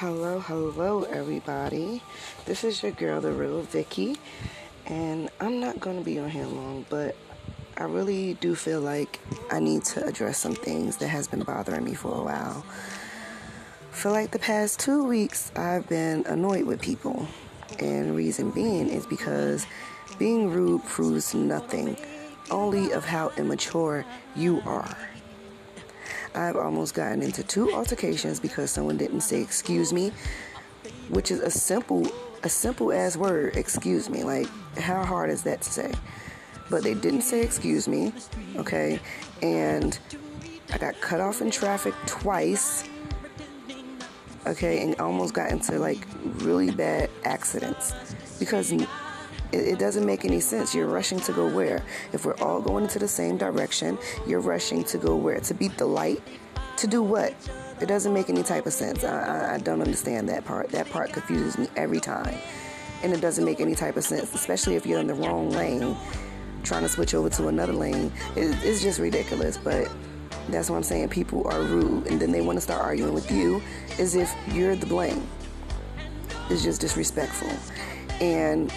Hello, everybody. This is your girl, the real Vicky, and I'm not going to be on here long, but I really do feel like I need to address some things that has been bothering me for a while. For like the past 2 weeks, I've been annoyed with people, and reason being is because being rude proves nothing, only of how immature you are. I've almost gotten into 2 altercations because someone didn't say excuse me, which is a simple ass word, excuse me. Like, how hard is that to say? But they didn't say excuse me, okay? And I got cut off in traffic twice, okay? And almost got into like really bad accidents because it doesn't make any sense. You're rushing to go where? If we're all going into the same direction, you're rushing to go where? To beat the light? To do what? It doesn't make any type of sense. I don't understand that part. That part confuses me every time. And it doesn't make any type of sense, especially if you're in the wrong lane, trying to switch over to another lane. It's just ridiculous, but that's what I'm saying. People are rude, and then they want to start arguing with you as if you're the blame. It's just disrespectful. And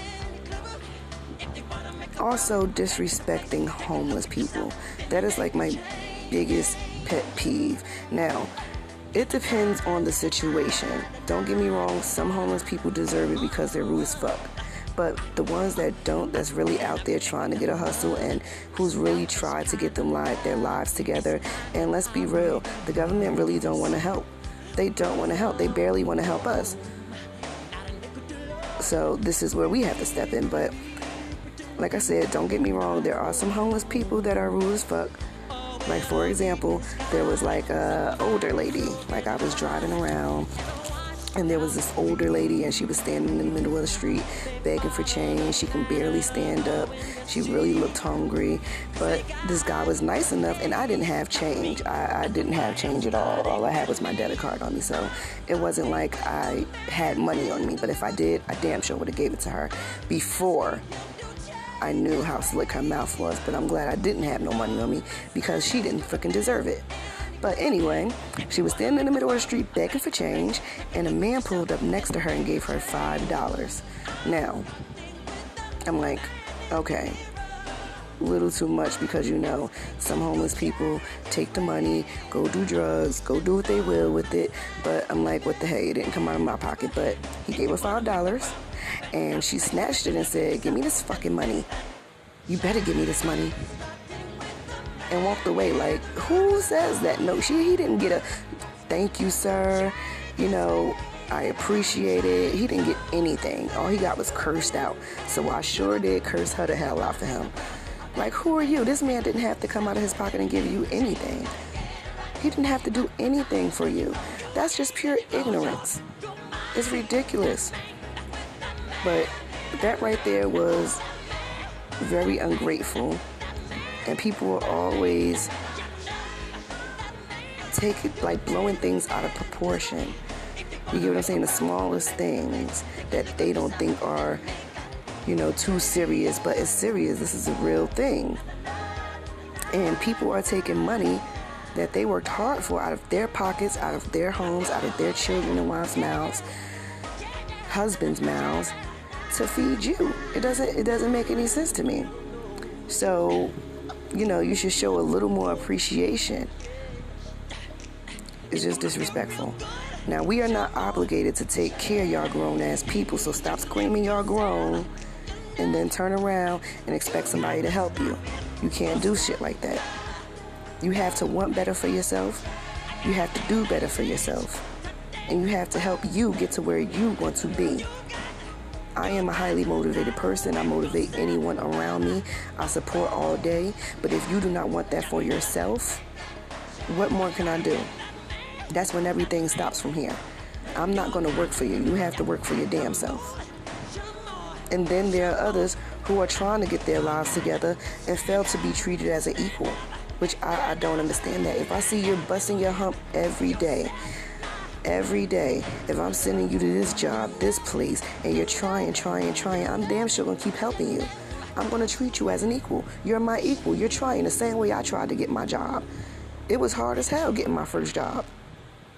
also disrespecting homeless people. That is like my biggest pet peeve. Now, it depends on the situation. Don't get me wrong, some homeless people deserve it because they're rude as fuck. But the ones that don't, that's really out there trying to get a hustle and who's really tried to get their lives together. And let's be real, the government really don't want to help. They don't want to help. They barely want to help us. So this is where we have to step in. But like I said, don't get me wrong, there are some homeless people that are rude as fuck. Like, for example, there was like a older lady. Like, I was driving around and there was this older lady and she was standing in the middle of the street begging for change. She can barely stand up. She really looked hungry. But this guy was nice enough, and I didn't have change. I didn't have change at all. All I had was my debit card on me. So it wasn't like I had money on me. But if I did, I damn sure would have gave it to her before I knew how slick her mouth was. But I'm glad I didn't have no money on me because she didn't freaking deserve it. But anyway, she was standing in the middle of the street begging for change, and a man pulled up next to her and gave her $5. Now, I'm like, okay, a little too much, because some homeless people take the money, go do drugs, go do what they will with it. But I'm like, what the hey, it didn't come out of my pocket. But he gave her $5, and she snatched it and said, give me this fucking money. You better give me this money. And walked away. Like, who says that? No, he didn't get a thank you, sir. I appreciate it. He didn't get anything. All he got was cursed out. So I sure did curse her the hell out for him. Like, who are you? This man didn't have to come out of his pocket and give you anything. He didn't have to do anything for you. That's just pure ignorance. It's ridiculous. But that right there was very ungrateful. And people will always take it, like blowing things out of proportion. You get what I'm saying? The smallest things that they don't think are, too serious. But it's serious. This is a real thing. And people are taking money that they worked hard for out of their pockets, out of their homes, out of their children and wives' mouths, husbands' mouths, to feed you. It doesn't make any sense to me. So, you should show a little more appreciation. It's just disrespectful. Now, we are not obligated to take care of y'all grown-ass people, so stop screaming y'all grown and then turn around and expect somebody to help you. You can't do shit like that. You have to want better for yourself. You have to do better for yourself. And you have to help you get to where you want to be. I am a highly motivated person. I motivate anyone around me. I support all day. But if you do not want that for yourself, what more can I do? That's when everything stops from here. I'm not going to work for you. You have to work for your damn self. And then there are others who are trying to get their lives together and fail to be treated as an equal, which I don't understand that. If I see you're busting your hump every day, if I'm sending you to this job, this place, and you're trying, I'm damn sure going to keep helping you. I'm going to treat you as an equal. You're my equal. You're trying the same way I tried to get my job. It was hard as hell getting my first job.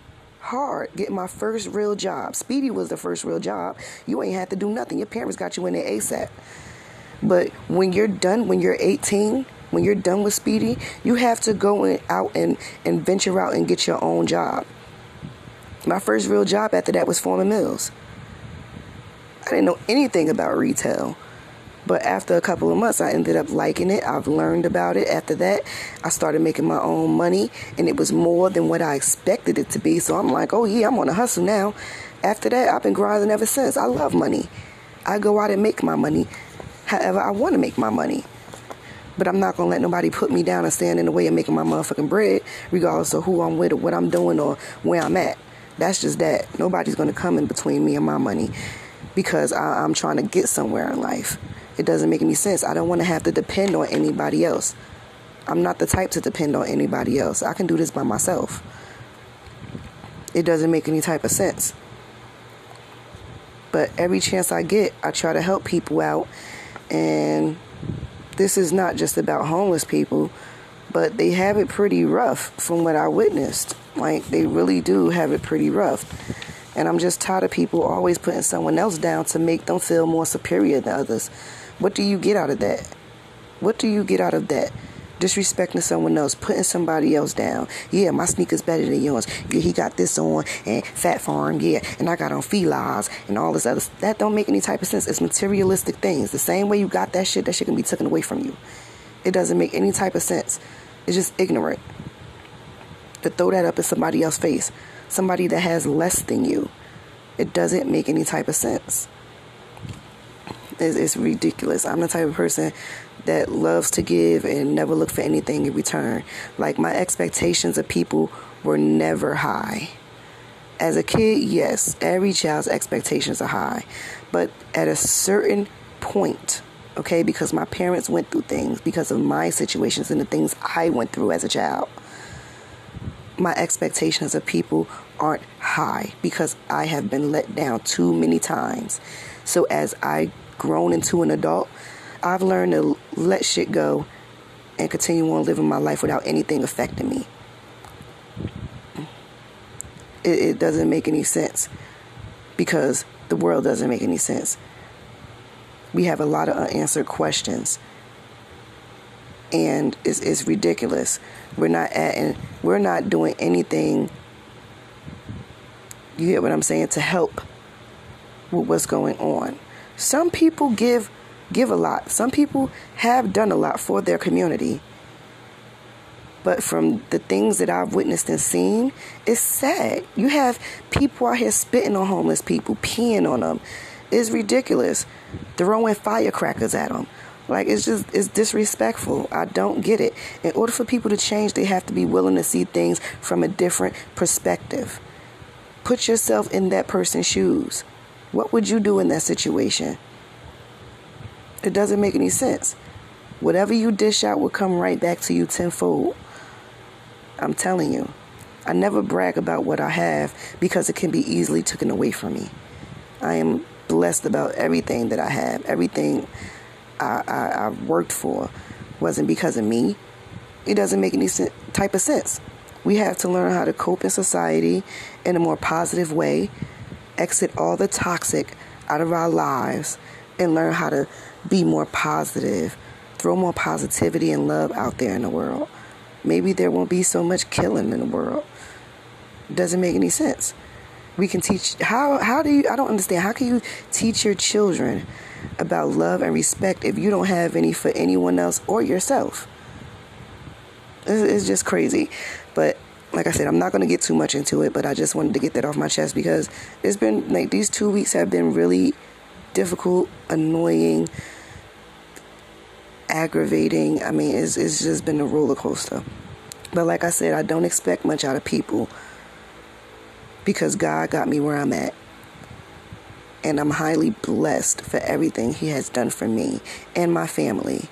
hard getting my first real job. Speedy was the first real job. You ain't had to do nothing. Your parents got you in there ASAP. But when you're done, when you're 18, when you're done with Speedy, you have to go out and venture out and get your own job. My first real job after that was Foreman Mills. I didn't know anything about retail. But after a couple of months, I ended up liking it. I've learned about it. After that, I started making my own money, and it was more than what I expected it to be. So I'm like, oh yeah, I'm on a hustle now. After that, I've been grinding ever since. I love money. I go out and make my money however I want to make my money. But I'm not going to let nobody put me down and stand in the way of making my motherfucking bread, regardless of who I'm with or what I'm doing or where I'm at. That's just that. Nobody's going to come in between me and my money because I'm trying to get somewhere in life. It doesn't make any sense. I don't want to have to depend on anybody else. I'm not the type to depend on anybody else. I can do this by myself. It doesn't make any type of sense. But every chance I get, I try to help people out. And this is not just about homeless people, but they have it pretty rough from what I witnessed. Like, they really do have it pretty rough. And I'm just tired of people always putting someone else down to make them feel more superior than others. What do you get out of that? What do you get out of that? Disrespecting someone else, putting somebody else down. Yeah, my sneaker's better than yours. Yeah, he got this on, and Fat Farm, yeah, and I got on Fila's, and all this other. That don't make any type of sense. It's materialistic things. The same way you got that shit can be taken away from you. It doesn't make any type of sense. It's just ignorant to throw that up in somebody else's face. Somebody that has less than you. It doesn't make any type of sense. It's ridiculous. I'm the type of person that loves to give and never look for anything in return. Like, my expectations of people were never high. As a kid, yes, every child's expectations are high. But at a certain point, okay, because my parents went through things because of my situations and the things I went through as a child, my expectations of people aren't high because I have been let down too many times. So as I grown into an adult, I've learned to let shit go and continue on living my life without anything affecting me. It doesn't make any sense because the world doesn't make any sense. We have a lot of unanswered questions, and it's ridiculous. We're not doing anything. You get what I'm saying? To help with what's going on. Some people give a lot. Some people have done a lot for their community. But from the things that I've witnessed and seen, it's sad. You have people out here spitting on homeless people, peeing on them. It's ridiculous. Throwing firecrackers at them. Like, it's disrespectful. I don't get it. In order for people to change, they have to be willing to see things from a different perspective. Put yourself in that person's shoes. What would you do in that situation? It doesn't make any sense. Whatever you dish out will come right back to you tenfold. I'm telling you. I never brag about what I have because it can be easily taken away from me. I am blessed about everything that I have. Everything I've worked for wasn't because of me. It doesn't make any type of sense. We have to learn how to cope in society in a more positive way, exit all the toxic out of our lives, and learn how to be more positive, throw more positivity and love out there in the world. Maybe there won't be so much killing in the world. It doesn't make any sense. We can teach, how do you, I don't understand, how can you teach your children about love and respect if you don't have any for anyone else or yourself? It's just crazy. But like I said, I'm not going to get too much into it, but I just wanted to get that off my chest because it's been, like, these 2 weeks have been really difficult, annoying, aggravating. I mean, it's just been a roller coaster. But like I said, I don't expect much out of people because God got me where I'm at. And I'm highly blessed for everything He has done for me and my family.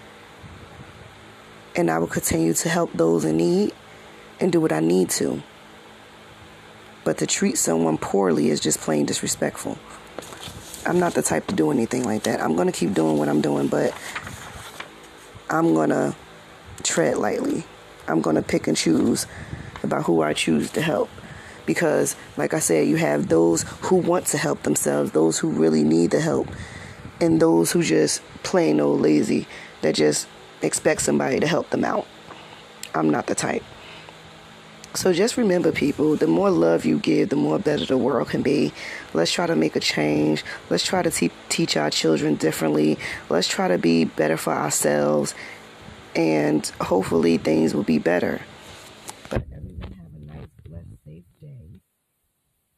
And I will continue to help those in need and do what I need to. But to treat someone poorly is just plain disrespectful. I'm not the type to do anything like that. I'm going to keep doing what I'm doing, but I'm going to tread lightly. I'm going to pick and choose about who I choose to help. Because, like I said, you have those who want to help themselves, those who really need the help, and those who just plain old lazy that just expect somebody to help them out. I'm not the type. So just remember, people, the more love you give, the more better the world can be. Let's try to make a change. Let's try to teach our children differently. Let's try to be better for ourselves, and hopefully things will be better. But everyone have a nice, blessed, safe day.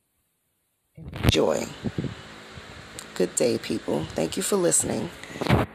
And enjoy. Good day, people. Thank you for listening.